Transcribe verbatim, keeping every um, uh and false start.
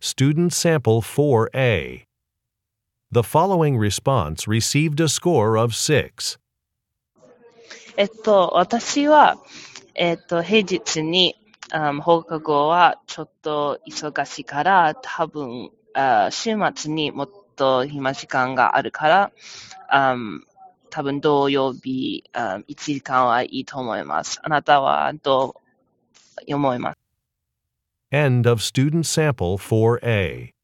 Student Sample four A. The following response received a score of six. えっと、私は、えっと、平日に、あ放課後はちょっと忙しいから、多分、あ週末にもっと暇時間があるから、あ多分土曜日、あいちじかんはいいと思います。あなたはどう思います？ End of Student Sample four A.